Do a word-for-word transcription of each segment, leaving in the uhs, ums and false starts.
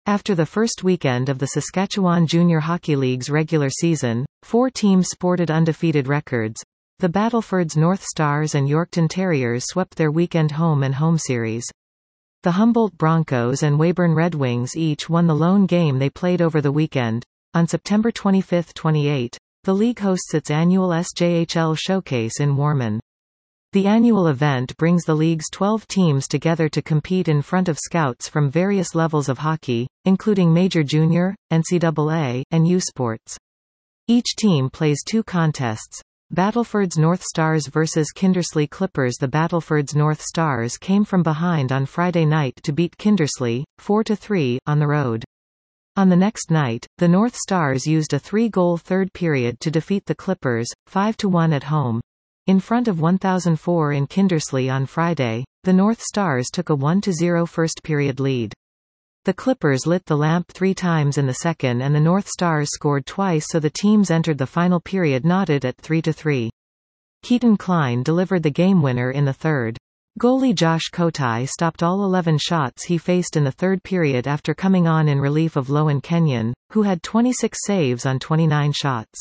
After the first weekend of the Saskatchewan Junior Hockey League's regular season, four teams sported undefeated records. The Battlefords North Stars and Yorkton Terriers swept their weekend home-and-home series. The Humboldt Broncos and Weyburn Red Wings each won the lone game they played over the weekend. On September twenty-fifth to twenty-eighth, the league hosts its annual S J H L Showcase in Warman. The annual event brings the league's twelve teams together to compete in front of scouts from various levels of hockey, including Major Junior, N C double A, and U Sports. Each team plays two contests. Battlefords North Stars versus Kindersley Clippers. The Battlefords North Stars came from behind on Friday night to beat Kindersley, four to three, on the road. On the next night, the North Stars used a three-goal third period to defeat the Clippers, five to one at home. In front of one thousand four in Kindersley on Friday, the North Stars took a one to zero first-period lead. The Clippers lit the lamp three times in the second and the North Stars scored twice, so the teams entered the final period knotted at three to three. Keaton Klein delivered the game winner in the third. Goalie Josh Kotai stopped all eleven shots he faced in the third period after coming on in relief of Loan Kenyon, who had twenty-six saves on twenty-nine shots.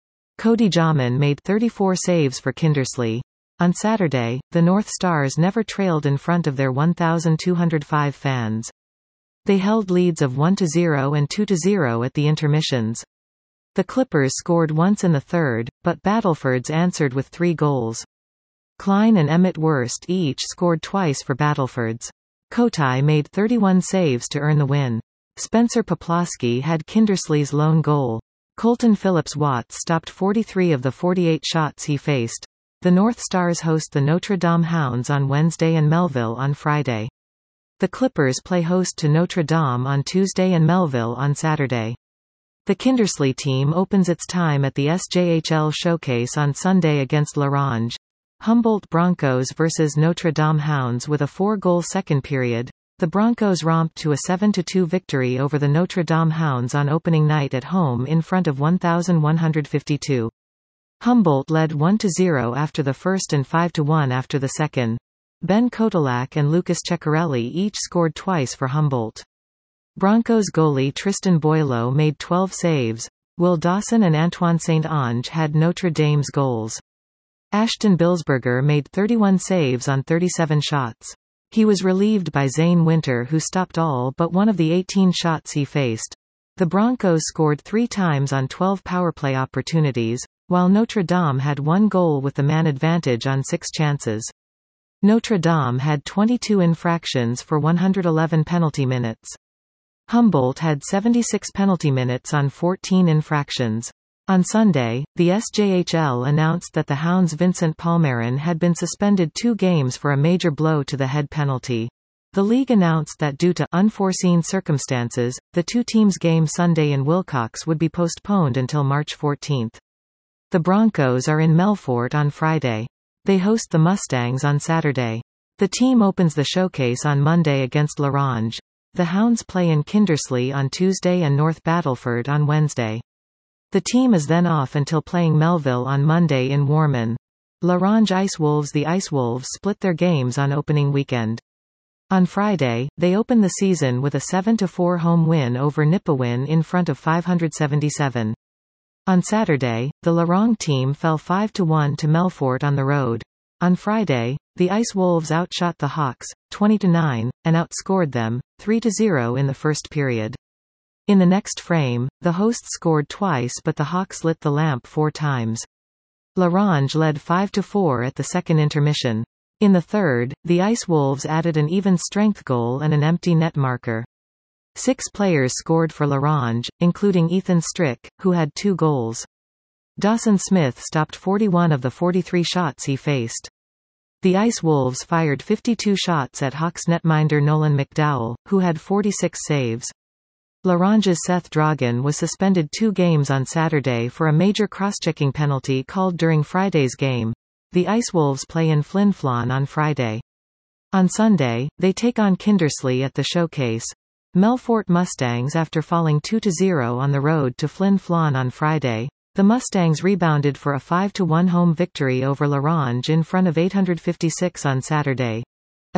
Cody Jamin made thirty-four saves for Kindersley. On Saturday, the North Stars never trailed in front of their one thousand two hundred five fans. They held leads of one to zero and two to zero at the intermissions. The Clippers scored once in the third, but Battlefords answered with three goals. Klein and Emmett Wurst each scored twice for Battlefords. Kotai made thirty-one saves to earn the win. Spencer Poplawski had Kindersley's lone goal. Colton Phillips-Watts stopped forty-three of the forty-eight shots he faced. The North Stars host the Notre Dame Hounds on Wednesday and Melville on Friday. The Clippers play host to Notre Dame on Tuesday and Melville on Saturday. The Kindersley team opens its time at the S J H L Showcase on Sunday against L'Orange. Humboldt Broncos versus Notre Dame Hounds. With a four-goal second period, the Broncos romped to a seven to two victory over the Notre Dame Hounds on opening night at home in front of one thousand one hundred fifty-two. Humboldt led one to zero after the first and five to one after the second. Ben Kotelak and Lucas Ceccarelli each scored twice for Humboldt. Broncos goalie Tristan Boileau made twelve saves. Will Dawson and Antoine Saint-Onge had Notre Dame's goals. Ashton Bilsberger made thirty-one saves on thirty-seven shots. He was relieved by Zane Winter, who stopped all but one of the eighteen shots he faced. The Broncos scored three times on twelve powerplay opportunities, while Notre Dame had one goal with the man advantage on six chances. Notre Dame had twenty-two infractions for one hundred eleven penalty minutes. Humboldt had seventy-six penalty minutes on fourteen infractions. On Sunday, the S J H L announced that the Hounds' Vincent Palmarin had been suspended two games for a major blow to the head penalty. The league announced that due to unforeseen circumstances, the two teams' game Sunday in Wilcox would be postponed until March fourteenth. The Broncos are in Melfort on Friday. They host the Mustangs on Saturday. The team opens the showcase on Monday against L'Orange. The Hounds play in Kindersley on Tuesday and North Battleford on Wednesday. The team is then off until playing Melville on Monday in Warman. L'Orange Ice Wolves. The Ice Wolves split their games on opening weekend. On Friday, they open the season with a seven to four home win over Nipawin in front of five hundred seventy-seven. On Saturday, the Lorong team fell five to one to Melfort on the road. On Friday, the Ice Wolves outshot the Hawks, twenty to nine, and outscored them, three to zero in the first period. In the next frame, the hosts scored twice but the Hawks lit the lamp four times. L'Orange led five to four at the second intermission. In the third, the Ice Wolves added an even-strength goal and an empty net marker. Six players scored for L'Orange, including Ethan Strick, who had two goals. Dawson Smith stopped forty-one of the forty-three shots he faced. The Ice Wolves fired fifty-two shots at Hawks netminder Nolan McDowell, who had forty-six saves. L'Orange's Seth Dragan was suspended two games on Saturday for a major cross-checking penalty called during Friday's game. The Ice Wolves play in Flin Flon on Friday. On Sunday, they take on Kindersley at the showcase. Melfort Mustangs. After falling two to zero on the road to Flin Flon on Friday, the Mustangs rebounded for a five to one home victory over L'Orange in front of eight hundred fifty-six on Saturday.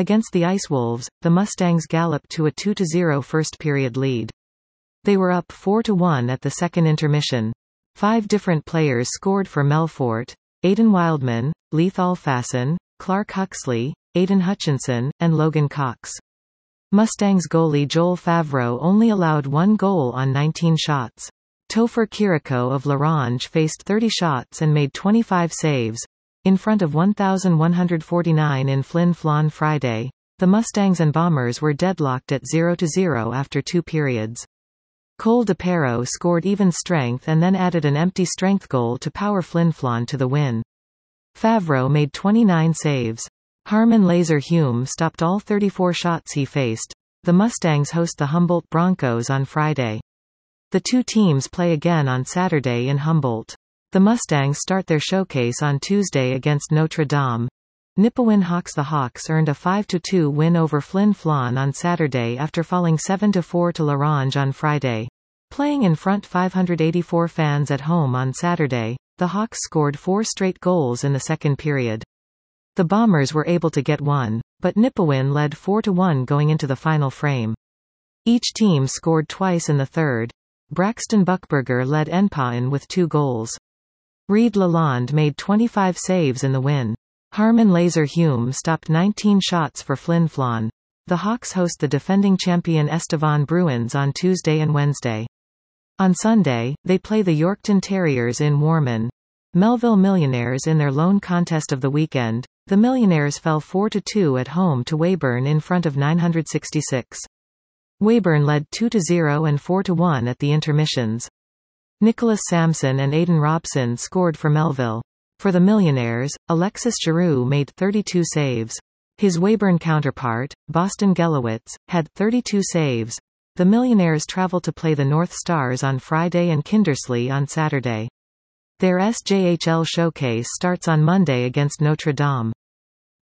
Against the Ice Wolves, the Mustangs galloped to a two to zero first-period lead. They were up four to one at the second intermission. Five different players scored for Melfort: Aidan Wildman, Leith Alfason, Clark Huxley, Aidan Hutchinson, and Logan Cox. Mustangs goalie Joel Favreau only allowed one goal on nineteen shots. Topher Kiriko of Larange faced thirty shots and made twenty-five saves. In front of one thousand one hundred forty-nine in Flin Flon Friday, the Mustangs and Bombers were deadlocked at zero to zero after two periods. Cole DePero scored even strength and then added an empty strength goal to power Flin Flon to the win. Favreau made twenty-nine saves. Harmon Laser Hume stopped all thirty-four shots he faced. The Mustangs host the Humboldt Broncos on Friday. The two teams play again on Saturday in Humboldt. The Mustangs start their showcase on Tuesday against Notre Dame. Nipawin Hawks. The Hawks earned a five to two win over Flin Flon on Saturday after falling seven to four to Larange on Friday. Playing in front five hundred eighty-four fans at home on Saturday, the Hawks scored four straight goals in the second period. The Bombers were able to get one, but Nipawin led four to one going into the final frame. Each team scored twice in the third. Braxton Buchberger led Nipawin with two goals. Reed Lalonde made twenty-five saves in the win. Harmon Laser Hume stopped nineteen shots for Flin Flon. The Hawks host the defending champion Estevan Bruins on Tuesday and Wednesday. On Sunday, they play the Yorkton Terriers in Warman. Melville Millionaires in their lone contest of the weekend. The Millionaires fell four to two at home to Weyburn in front of nine hundred sixty-six. Weyburn led two to zero and four to one at the intermissions. Nicholas Sampson and Aidan Robson scored for Melville. For the Millionaires, Alexis Giroux made thirty-two saves. His Weyburn counterpart, Boston Gelowitz, had thirty-two saves. The Millionaires travel to play the North Stars on Friday and Kindersley on Saturday. Their S J H L showcase starts on Monday against Notre Dame.